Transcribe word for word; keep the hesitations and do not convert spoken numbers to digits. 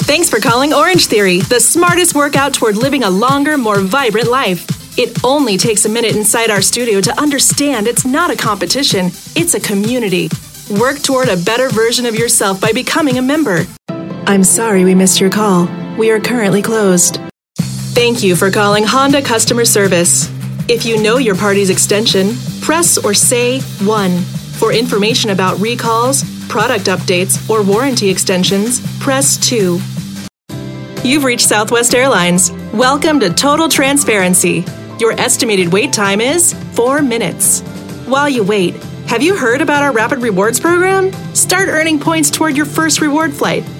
Thanks for calling Orange Theory, the smartest workout toward living a longer, more vibrant life. It only takes a minute inside our studio to understand it's not a competition, it's a community. Work toward a better version of yourself by becoming a member. I'm sorry we missed your call. We are currently closed. Thank you for calling Honda Customer Service. If you know your party's extension, press or say one. For information about recalls, product updates, or warranty extensions, press two. You've reached Southwest Airlines. Welcome to Total Transparency. Your estimated wait time is four minutes. While you wait, have you heard about our Rapid Rewards program? Start earning points toward your first reward flight